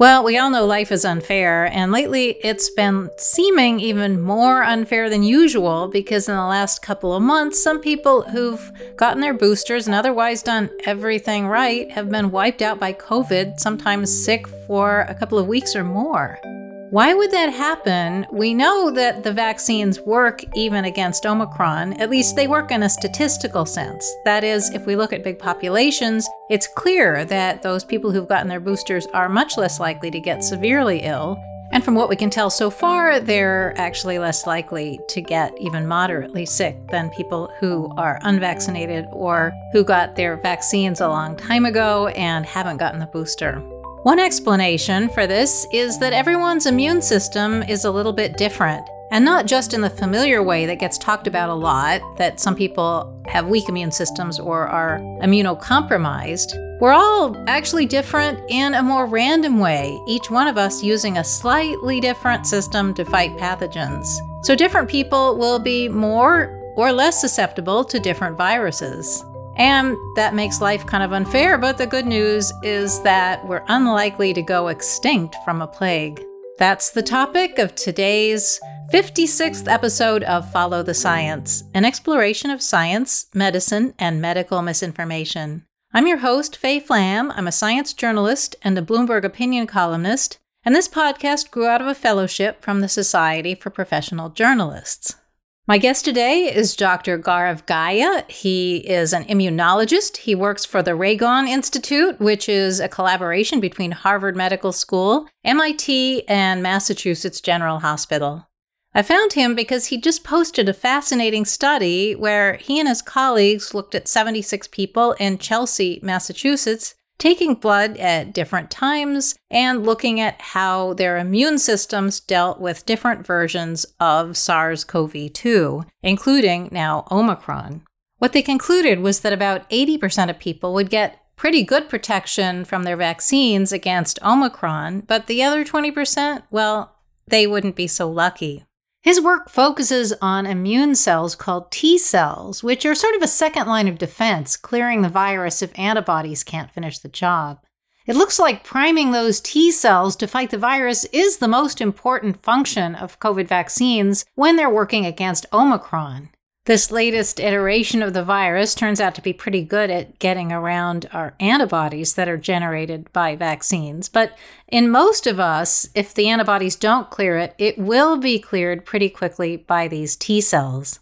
Well, we all know life is unfair, and lately it's been seeming even more unfair than usual because in the last couple of months, some people who've gotten their boosters and otherwise done everything right have been wiped out by COVID, sometimes sick for a couple of weeks or more. Why would that happen? We know that the vaccines work even against Omicron. At least they work in a statistical sense. That is, if we look at big populations, it's clear that those people who've gotten their boosters are much less likely to get severely ill. And from what we can tell so far, they're actually less likely to get even moderately sick than people who are unvaccinated or who got their vaccines a long time ago and haven't gotten the booster. One explanation for this is that everyone's immune system is a little bit different, and not just in the familiar way that gets talked about a lot, that some people have weak immune systems or are immunocompromised. We're all actually different in a more random way, each one of us using a slightly different system to fight pathogens. So different people will be more or less susceptible to different viruses. And that makes life kind of unfair, but the good news is that we're unlikely to go extinct from a plague. That's the topic of today's 56th episode of Follow the Science, an exploration of science, medicine, and medical misinformation. I'm your host, Faye Flam. I'm a science journalist and a Bloomberg opinion columnist, and this podcast grew out of a fellowship from the Society for Professional Journalists. My guest today is Dr. Gaurav Gaya. He is an immunologist. He works for the Ragon Institute, which is a collaboration between Harvard Medical School, MIT, and Massachusetts General Hospital. I found him because he just posted a fascinating study where he and his colleagues looked at 76 people in Chelsea, Massachusetts, taking blood at different times and looking at how their immune systems dealt with different versions of SARS-CoV-2, including now Omicron. What they concluded was that about 80% of people would get pretty good protection from their vaccines against Omicron, but the other 20%, well, they wouldn't be so lucky. His work focuses on immune cells called T cells, which are sort of a second line of defense, clearing the virus if antibodies can't finish the job. It looks like priming those T cells to fight the virus is the most important function of COVID vaccines when they're working against Omicron. This latest iteration of the virus turns out to be pretty good at getting around our antibodies that are generated by vaccines. But in most of us, if the antibodies don't clear it, it will be cleared pretty quickly by these T cells.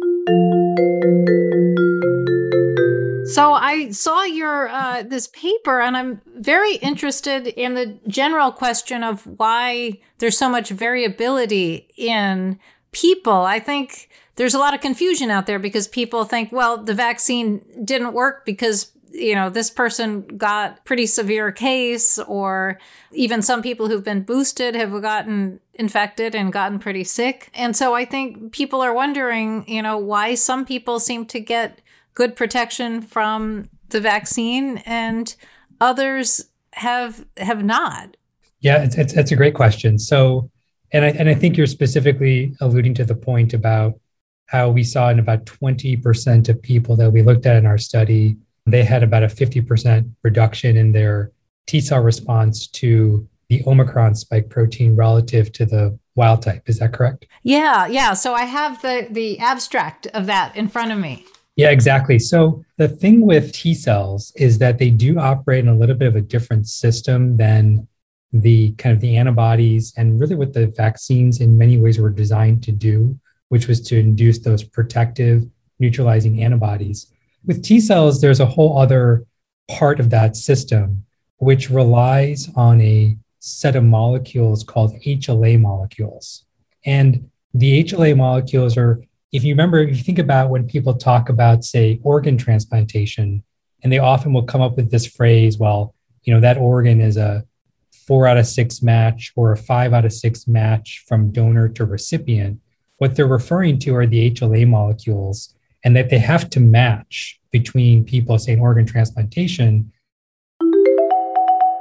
So I saw your this paper, and I'm very interested in the general question of why there's so much variability in people. I think there's a lot of confusion out there because people think, well, the vaccine didn't work because, this person got pretty severe case, or even some people who've been boosted have gotten infected and gotten pretty sick. And so I think people are wondering, why some people seem to get good protection from the vaccine and others have not. Yeah, it's a great question. So, and I think you're specifically alluding to the point about how we saw in about 20% of people that we looked at in our study, they had about a 50% reduction in their T cell response to the Omicron spike protein relative to the wild type. Is that correct? Yeah. So I have the abstract of that in front of me. Yeah, exactly. So the thing with T cells is that they do operate in a little bit of a different system than the antibodies and really what the vaccines in many ways were designed to do, which was to induce those protective neutralizing antibodies. With T cells, there's a whole other part of that system, which relies on a set of molecules called HLA molecules. And the HLA molecules are, if you think about when people talk about, say, organ transplantation, and they often will come up with this phrase, well, that organ is a 4 out of 6 match or a 5 out of 6 match from donor to recipient. What they're referring to are the HLA molecules, and that they have to match between people, say, in organ transplantation.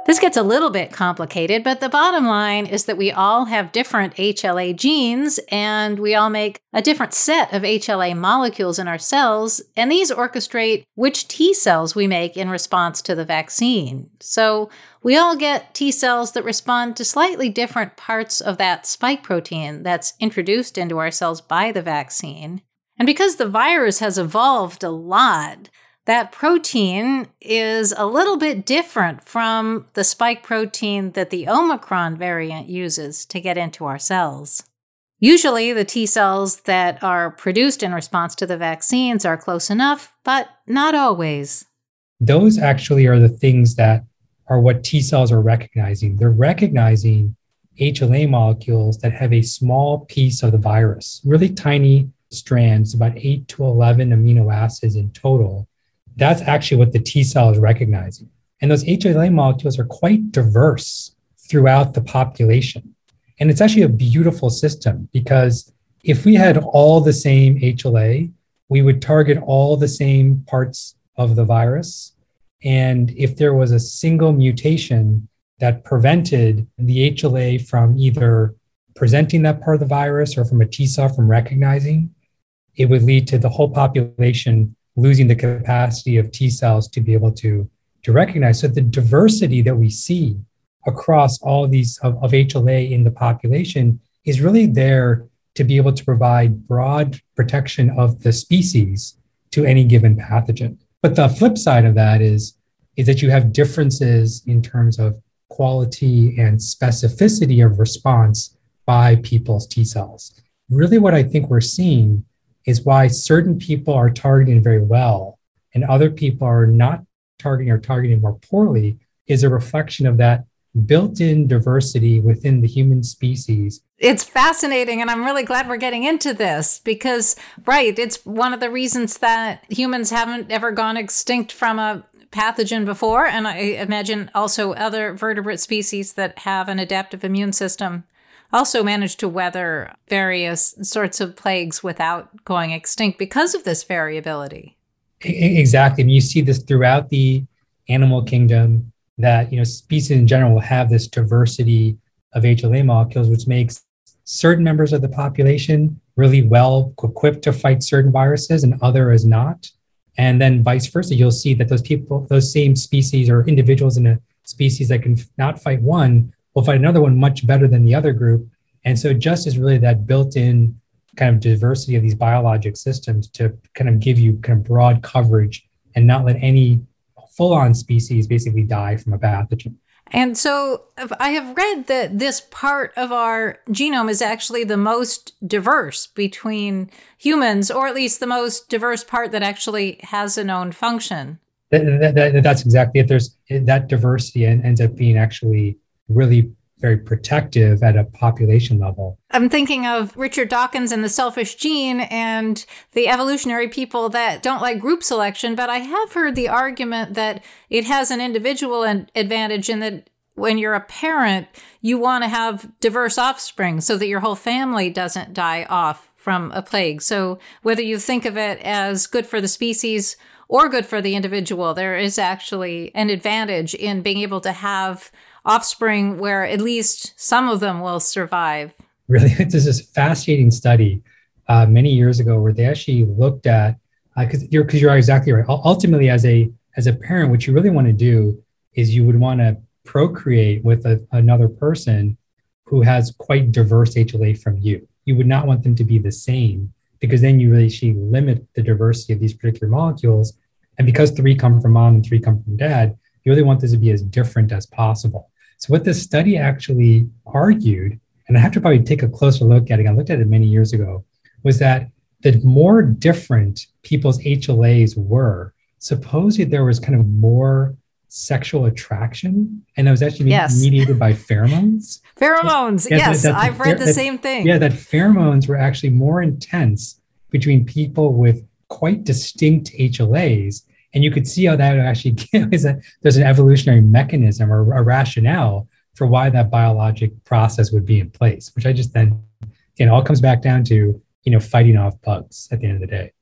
This gets a little bit complicated, but the bottom line is that we all have different HLA genes, and we all make a different set of HLA molecules in our cells, and these orchestrate which T cells we make in response to the vaccine. So we all get T cells that respond to slightly different parts of that spike protein that's introduced into our cells by the vaccine. And because the virus has evolved a lot, that protein is a little bit different from the spike protein that the Omicron variant uses to get into our cells. Usually, the T cells that are produced in response to the vaccines are close enough, but not always. Those actually are the things that are what T cells are recognizing. They're recognizing HLA molecules that have a small piece of the virus, really tiny strands, about 8 to 11 amino acids in total. That's actually what the T cell is recognizing. And those HLA molecules are quite diverse throughout the population. And it's actually a beautiful system because if we had all the same HLA, we would target all the same parts of the virus. And if there was a single mutation that prevented the HLA from either presenting that part of the virus or from a T cell from recognizing, it would lead to the whole population losing the capacity of T cells to be able to recognize. So the diversity that we see across all these of HLA in the population is really there to be able to provide broad protection of the species to any given pathogen. But the flip side of that is that you have differences in terms of quality and specificity of response by people's T cells. Really what I think we're seeing is why certain people are targeting very well and other people are not targeting or targeting more poorly is a reflection of that built-in diversity within the human species. It's fascinating, and I'm really glad we're getting into this because, right, it's one of the reasons that humans haven't ever gone extinct from a pathogen before, and I imagine also other vertebrate species that have an adaptive immune system also managed to weather various sorts of plagues without going extinct because of this variability. Exactly. I mean, you see this throughout the animal kingdom that, species in general will have this diversity of HLA molecules, which makes certain members of the population really well equipped to fight certain viruses and others not. And then vice versa, you'll see that those same species or individuals in a species that can not fight one will fight another one much better than the other group. And so just is really that built-in kind of diversity of these biologic systems to kind of give you kind of broad coverage and not let any full-on species basically die from a pathogen. And so I have read that this part of our genome is actually the most diverse between humans, or at least the most diverse part that actually has a known function. That's exactly it. There's that diversity and ends up being actually really very protective at a population level. I'm thinking of Richard Dawkins and the selfish gene and the evolutionary people that don't like group selection, but I have heard the argument that it has an individual advantage in that when you're a parent, you want to have diverse offspring so that your whole family doesn't die off from a plague. So whether you think of it as good for the species or good for the individual, there is actually an advantage in being able to have offspring where at least some of them will survive. Really, there's this fascinating study many years ago where they actually looked at, because you're exactly right. Ultimately, as a parent, what you really want to do is you would want to procreate with another person who has quite diverse HLA from you. You would not want them to be the same because then you really limit the diversity of these particular molecules. And because 3 come from mom and 3 come from dad, you really want this to be as different as possible. So what this study actually argued, and I have to probably take a closer look at it, I looked at it many years ago, was that the more different people's HLAs were, supposedly there was kind of more sexual attraction, and that was actually mediated by pheromones. Pheromones, yes, I've read the same thing. Yeah, that pheromones were actually more intense between people with quite distinct HLAs. And you could see how that actually there's an evolutionary mechanism or a rationale for why that biologic process would be in place, which I just then, all comes back down to, fighting off bugs at the end of the day.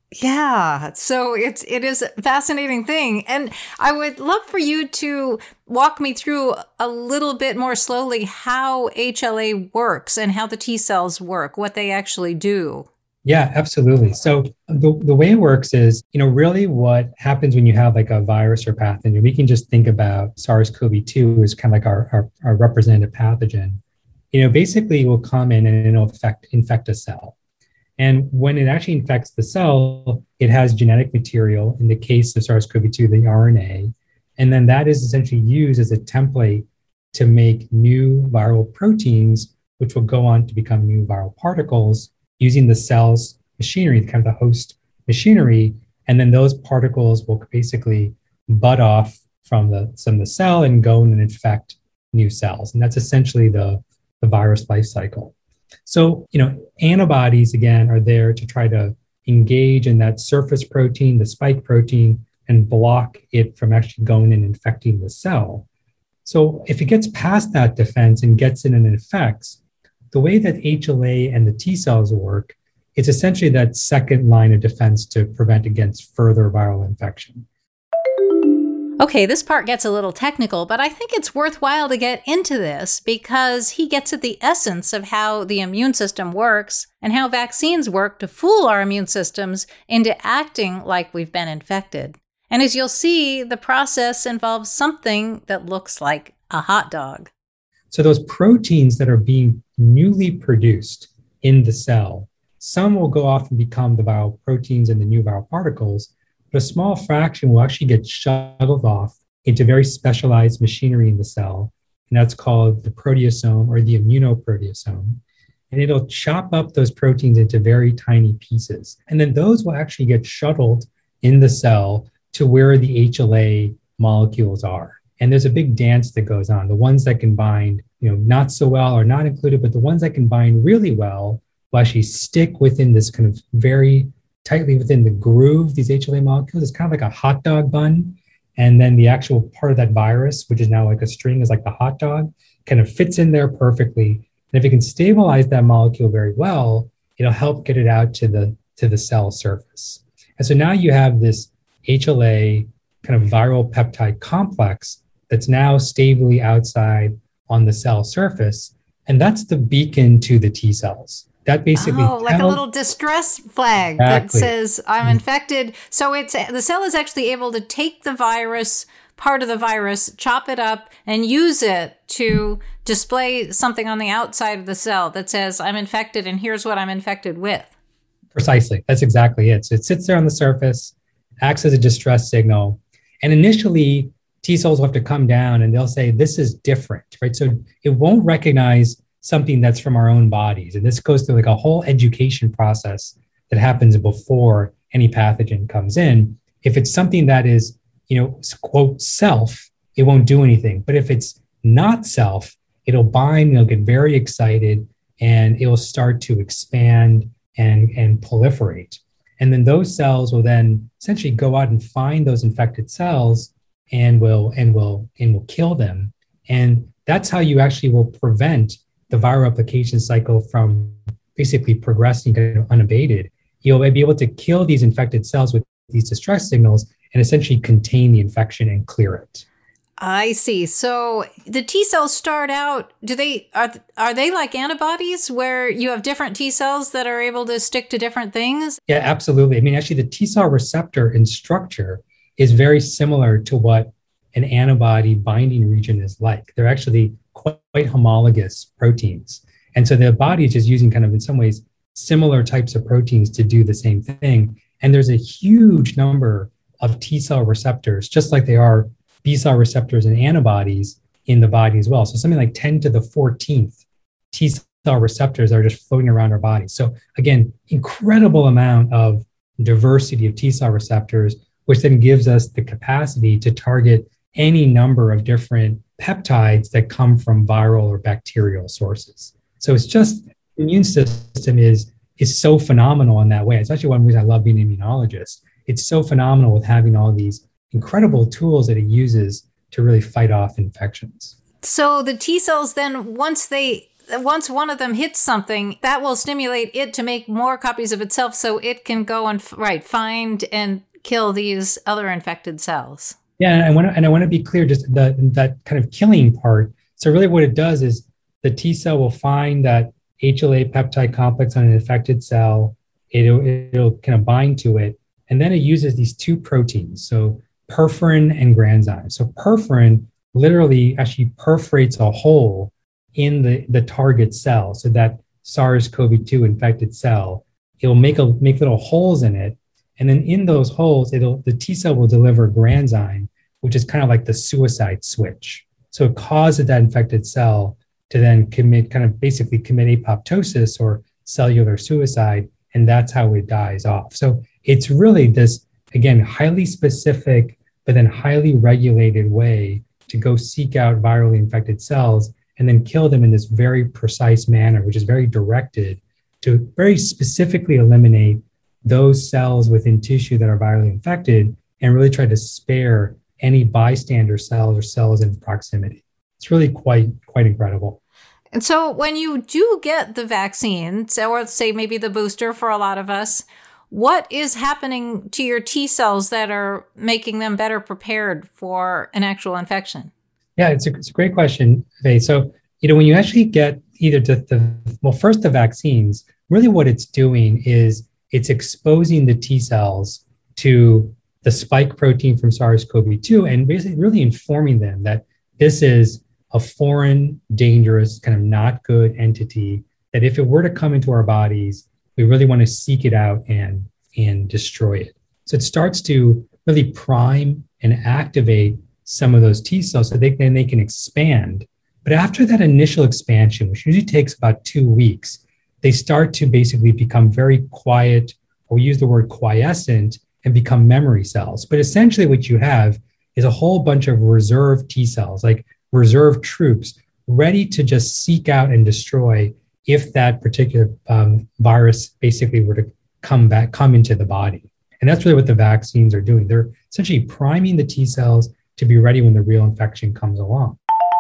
Yeah, so it is a fascinating thing. And I would love for you to walk me through a little bit more slowly how HLA works and how the T cells work, what they actually do. Yeah, absolutely. So the way it works is, really what happens when you have like a virus or pathogen, we can just think about SARS-CoV-2 as kind of like our representative pathogen. Basically it will come in and it'll infect a cell. And when it actually infects the cell, it has genetic material, in the case of SARS-CoV-2, the RNA. And then that is essentially used as a template to make new viral proteins, which will go on to become new viral particles using the cell's machinery, kind of the host machinery. And then those particles will basically bud off from the cell and go and infect new cells. And that's essentially the virus life cycle. So, antibodies, again, are there to try to engage in that surface protein, the spike protein, and block it from actually going and infecting the cell. So if it gets past that defense and gets in and infects, the way that HLA and the T cells work, it's essentially that second line of defense to prevent against further viral infection. Okay, this part gets a little technical, but I think it's worthwhile to get into this because he gets at the essence of how the immune system works and how vaccines work to fool our immune systems into acting like we've been infected. And as you'll see, the process involves something that looks like a hot dog. So those proteins that are being newly produced in the cell, some will go off and become the viral proteins and the new viral particles, but a small fraction will actually get shuttled off into very specialized machinery in the cell. And that's called the proteasome or the immunoproteasome. And it'll chop up those proteins into very tiny pieces. And then those will actually get shuttled in the cell to where the HLA molecules are. And there's a big dance that goes on. The ones that can bind, not so well are not included, but the ones that can bind really well will actually stick within this kind of very tightly within the groove, these HLA molecules. It's kind of like a hot dog bun. And then the actual part of that virus, which is now like a string, is like the hot dog, kind of fits in there perfectly. And if it can stabilize that molecule very well, it'll help get it out to the cell surface. And so now you have this HLA kind of viral peptide complex that's now stably outside on the cell surface. And that's the beacon to the T cells. That basically like a little distress flag that says I'm infected. So the cell is actually able to take the virus, part of the virus, chop it up, and use it to display something on the outside of the cell that says I'm infected and here's what I'm infected with. Precisely. That's exactly it. So it sits there on the surface, acts as a distress signal. And initially, T cells will have to come down and they'll say, this is different, right? So it won't recognize something that's from our own bodies. And this goes through like a whole education process that happens before any pathogen comes in. If it's something that is, quote, self, it won't do anything. But if it's not self, it'll bind, it'll get very excited, and it will start to expand and proliferate. And then those cells will then essentially go out and find those infected cells and will kill them. And that's how you actually will prevent the viral replication cycle from basically progressing kind of unabated. You'll be able to kill these infected cells with these distress signals and essentially contain the infection and clear it. I see. So the T cells start out, are they like antibodies where you have different T cells that are able to stick to different things? Yeah, absolutely. I mean, actually the T cell receptor in structure is very similar to what an antibody binding region is like. They're actually quite homologous proteins. And so the body is just using kind of in some ways similar types of proteins to do the same thing. And there's a huge number of T cell receptors, just like they are B cell receptors and antibodies in the body as well. So something like 10 to the 14th T cell receptors are just floating around our body. So again, incredible amount of diversity of T cell receptors, which then gives us the capacity to target any number of different peptides that come from viral or bacterial sources. So it's just the immune system is so phenomenal in that way. It's actually one reason I love being an immunologist. It's so phenomenal with having all these incredible tools that it uses to really fight off infections. So the T cells then, once they once one of them hits something, that will stimulate it to make more copies of itself so it can go and find and kill these other infected cells. Yeah, and I want to be clear, just that kind of killing part. So really what it does is the T cell will find that HLA peptide complex on an infected cell. It'll kind of bind to it. And then it uses these two proteins, so perforin and granzyme. So perforin literally actually perforates a hole in the target cell. So that SARS-CoV-2 infected cell, it'll make little holes in it. And then in those holes, the T cell will deliver granzyme, which is kind of like the suicide switch. So it causes that infected cell to then commit apoptosis or cellular suicide, and that's how it dies off. So it's really this, again, highly specific, but then highly regulated way to go seek out virally infected cells and then kill them in this very precise manner, which is very directed to very specifically eliminate those cells within tissue that are virally infected and really try to spare any bystander cells or cells in proximity. It's really quite incredible. And so when you do get the vaccine, or say maybe the booster for a lot of us, what is happening to your T cells that are making them better prepared for an actual infection? Yeah, it's a great question, Faye. So, when you actually get either first the vaccines, really what it's doing is it's exposing the T cells to the spike protein from SARS-CoV-2 and basically really informing them that this is a foreign, dangerous, kind of not good entity, that if it were to come into our bodies, we really want to seek it out and destroy it. So it starts to really prime and activate some of those T cells so they can expand. But after that initial expansion, which usually takes about 2 weeks, they start to basically become very quiet, or we use the word quiescent, and become memory cells. But essentially what you have is a whole bunch of reserve T cells, like reserve troops, ready to just seek out and destroy if that particular virus basically were to come into the body. And that's really what the vaccines are doing. They're essentially priming the T cells to be ready when the real infection comes along.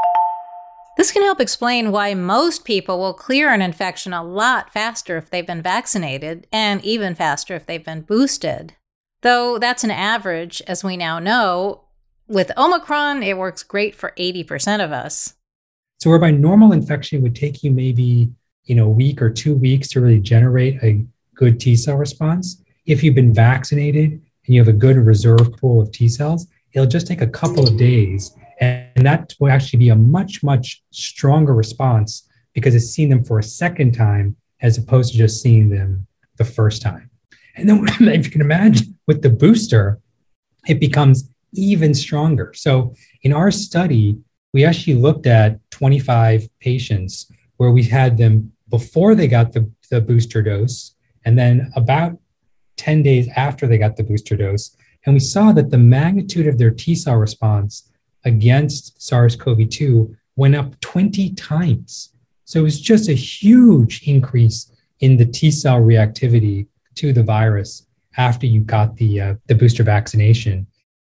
This can help explain why most people will clear an infection a lot faster if they've been vaccinated, and even faster if they've been boosted. Though that's an average, as we now know. With Omicron, it works great for 80% of us. So whereby normal infection would take you maybe a week or 2 weeks to really generate a good T cell response, if you've been vaccinated and you have a good reserve pool of T cells, it'll just take a couple of days. And that will actually be a much, much stronger response because it's seeing them for a second time as opposed to just seeing them the first time. And then if you can imagine with the booster, it becomes even stronger. So in our study, we actually looked at 25 patients where we had them before they got the booster dose, and then about 10 days after they got the booster dose. And we saw that the magnitude of their T cell response against SARS-CoV-2 went up 20 times. So it was just a huge increase in the T cell reactivity to the virus after you got the booster vaccination.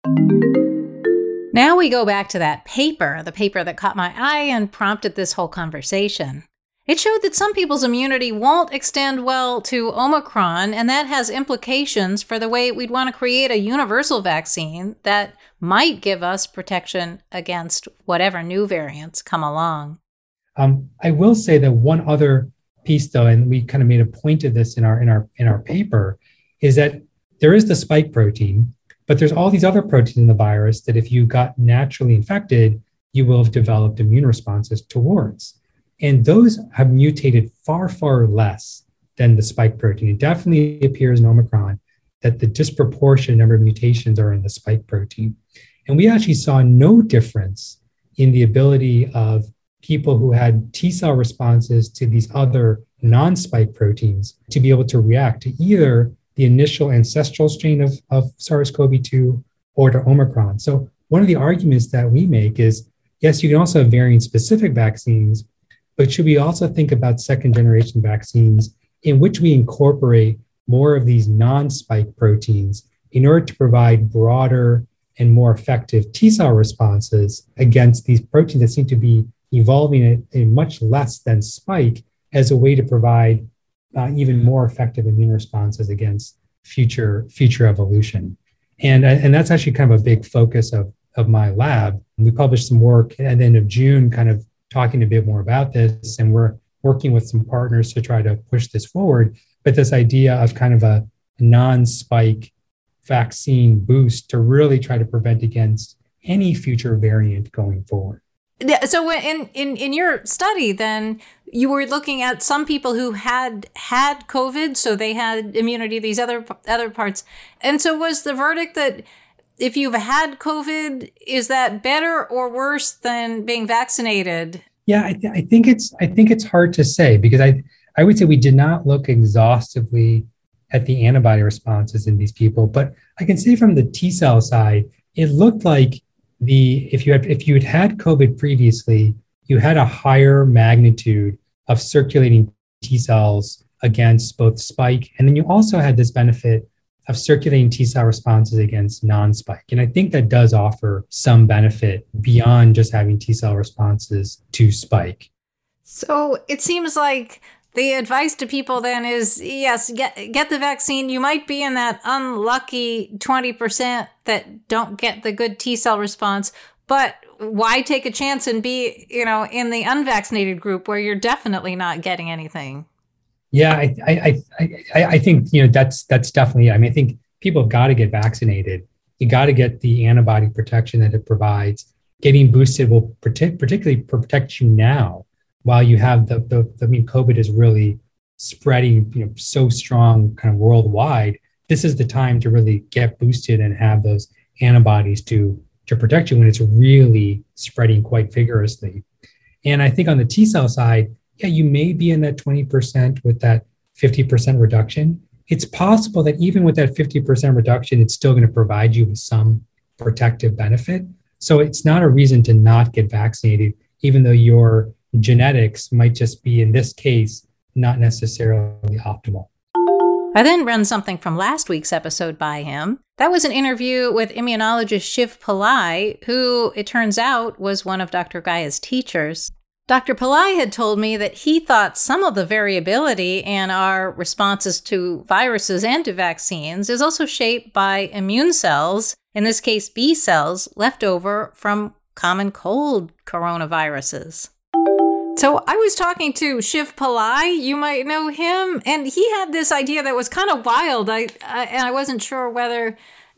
Now we go back to that paper, the paper that caught my eye and prompted this whole conversation. It showed that some people's immunity won't extend well to Omicron, and that has implications for the way we'd want to create a universal vaccine that might give us protection against whatever new variants come along. I will say that one other piece, though, and we kind of made a point of this in our paper, is that there is the spike protein, but there's all these other proteins in the virus that if you got naturally infected, you will have developed immune responses towards. And those have mutated far, far less than the spike protein. It definitely appears in Omicron that the disproportionate number of mutations are in the spike protein. And we actually saw no difference in the ability of people who had T cell responses to these other non-spike proteins to be able to react to either the initial ancestral strain of SARS-CoV-2 or to Omicron. So one of the arguments that we make is, yes, you can also have variant-specific vaccines, but should we also think about second-generation vaccines in which we incorporate more of these non-spike proteins in order to provide broader and more effective T cell responses against these proteins that seem to be evolving a much less than spike as a way to provide even more effective immune responses against future evolution. And that's actually kind of a big focus of my lab. We published some work at the end of June, kind of talking a bit more about this, and we're working with some partners to try to push this forward. But this idea of kind of a non-spike vaccine boost to really try to prevent against any future variant going forward. Yeah, so in your study, then you were looking at some people who had COVID, so they had immunity to these other parts. And so was the verdict that if you've had COVID, is that better or worse than being vaccinated? Yeah, I think it's hard to say, because I would say we did not look exhaustively at the antibody responses in these people, but I can say from the T cell side, it looked like if you had COVID previously, you had a higher magnitude of circulating T cells against both spike, and then you also had this benefit of circulating T cell responses against non-spike. And I think that does offer some benefit beyond just having T cell responses to spike. So it seems like the advice to people then is, yes, get the vaccine. You might be in that unlucky 20% that don't get the good T cell response, but why take a chance and be, in the unvaccinated group where you're definitely not getting anything? Yeah, I think, that's definitely, I think people have got to get vaccinated. You got to get the antibody protection that it provides. Getting boosted will particularly protect you now, while you have COVID is really spreading, so strong kind of worldwide. This is the time to really get boosted and have those antibodies to protect you when it's really spreading quite vigorously. And I think on the T cell side, yeah, you may be in that 20% with that 50% reduction. It's possible that even with that 50% reduction, it's still going to provide you with some protective benefit. So it's not a reason to not get vaccinated, even though your genetics might just be, in this case, not necessarily optimal. I then run something from last week's episode by him. That was an interview with immunologist Shiv Pillai, who, it turns out, was one of Dr. Gaya's teachers. Dr. Pillai had told me that he thought some of the variability in our responses to viruses and to vaccines is also shaped by immune cells, in this case B cells, left over from common cold coronaviruses. So I was talking to Shiv Pillai, you might know him, and he had this idea that was kind of wild. And I wasn't sure whether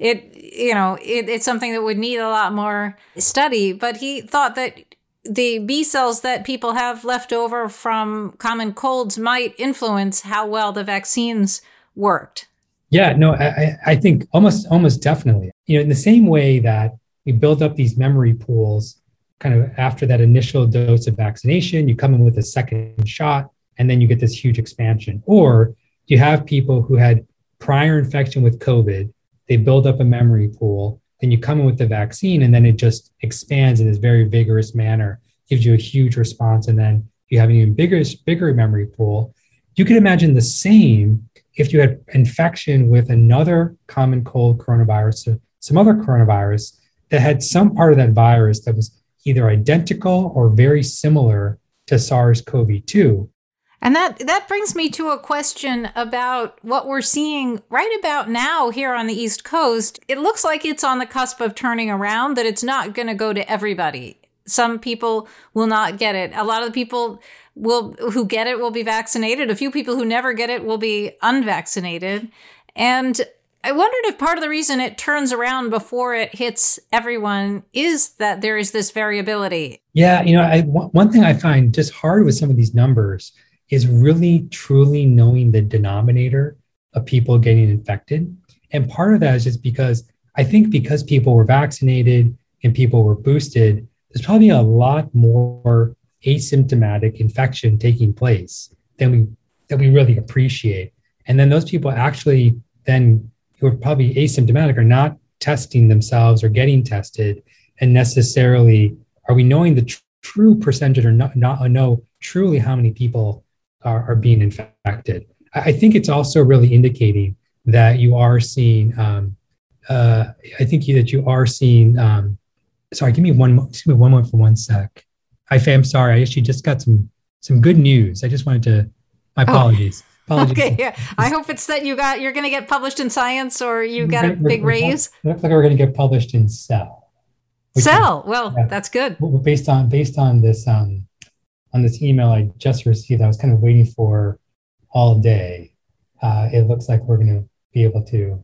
it's something that would need a lot more study, but he thought that the B cells that people have left over from common colds might influence how well the vaccines worked. Yeah, no, I think almost definitely. In the same way that we build up these memory pools kind of after that initial dose of vaccination, you come in with a second shot, and then you get this huge expansion. Or you have people who had prior infection with COVID, they build up a memory pool, then you come in with the vaccine, and then it just expands in this very vigorous manner, gives you a huge response, and then you have an even bigger memory pool. You could imagine the same if you had infection with another common cold coronavirus or some other coronavirus that had some part of that virus that was either identical or very similar to SARS-CoV-2. And that brings me to a question about what we're seeing right about now here on the East Coast. It looks like it's on the cusp of turning around, that it's not going to go to everybody. Some people will not get it. A lot of the people who get it will be vaccinated. A few people who never get it will be unvaccinated. And I wondered if part of the reason it turns around before it hits everyone is that there is this variability. Yeah, one thing I find just hard with some of these numbers is really truly knowing the denominator of people getting infected. And part of that is just because people were vaccinated and people were boosted, there's probably a lot more asymptomatic infection taking place than we really appreciate. And then those people actually then who are probably asymptomatic are not testing themselves or getting tested, and necessarily are we knowing the true percentage or not know truly how many people are being infected. I think it's also really indicating that you are seeing, sorry, give me one moment for one sec. Hi, Faye. I'm sorry. I actually just got some good news. I just wanted to. My apologies. Apologies. Okay, yeah. I hope it's that you're going to get published in Science, or you got a big raise. It looks like we're going to get published in Cell. Cell. Well, that's good. Based on this this email I just received, I was kind of waiting for all day. It looks like we're going to be able to.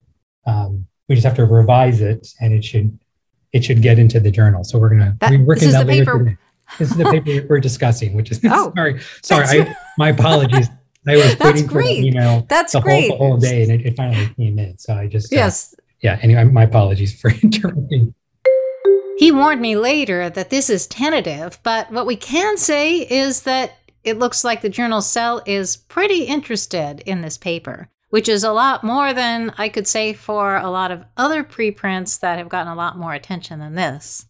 We just have to revise it, and it should get into the journal. So we're going to be working that later today. This is the paper we're discussing, which is sorry. My apologies. I was waiting for the email the whole day, and it finally came in. So I just Anyway, my apologies for interrupting. He warned me later that this is tentative, but what we can say is that it looks like the journal Cell is pretty interested in this paper, which is a lot more than I could say for a lot of other preprints that have gotten a lot more attention than this.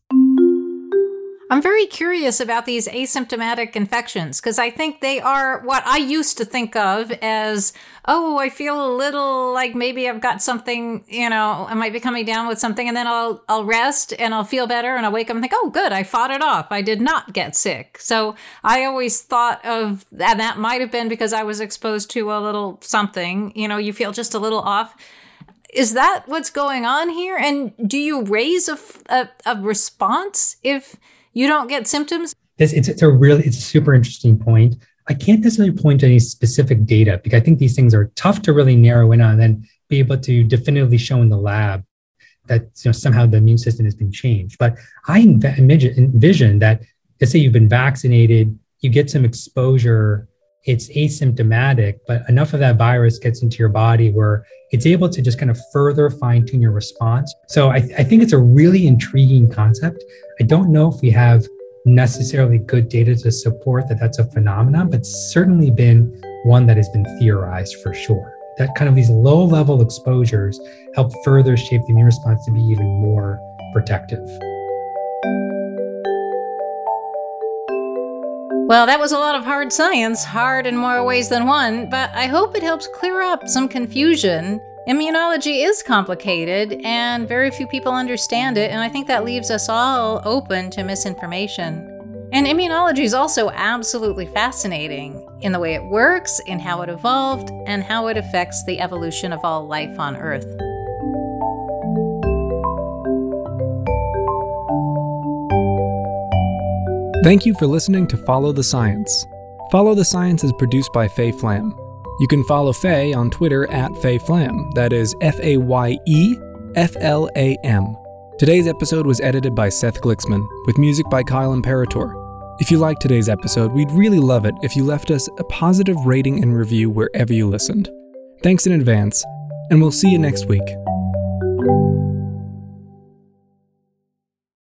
I'm very curious about these asymptomatic infections because I think they are what I used to think of as, I feel a little like maybe I've got something, I might be coming down with something, and then I'll rest and I'll feel better and I'll wake up and think, oh, good, I fought it off. I did not get sick. So I always thought of that might have been because I was exposed to a little something, you feel just a little off. Is that what's going on here? And do you raise a response if you don't get symptoms? It's a super interesting point. I can't necessarily point to any specific data because I think these things are tough to really narrow in on and then be able to definitively show in the lab that somehow the immune system has been changed. But I envision that, let's say you've been vaccinated, you get some exposure, it's asymptomatic, but enough of that virus gets into your body where it's able to just kind of further fine-tune your response. So I think it's a really intriguing concept. I don't know if we have necessarily good data to support that that's a phenomenon, but certainly been one that has been theorized for sure. That kind of these low-level exposures help further shape the immune response to be even more protective. Well, that was a lot of hard science, hard in more ways than one, but I hope it helps clear up some confusion. Immunology is complicated, and very few people understand it, and I think that leaves us all open to misinformation. And immunology is also absolutely fascinating in the way it works, in how it evolved, and how it affects the evolution of all life on Earth. Thank you for listening to Follow the Science. Follow the Science is produced by Faye Flam. You can follow Faye on Twitter at FayeFlam. That is FayeFlam. Today's episode was edited by Seth Glixman, with music by Kyle Imperator. If you liked today's episode, we'd really love it if you left us a positive rating and review wherever you listened. Thanks in advance, and we'll see you next week.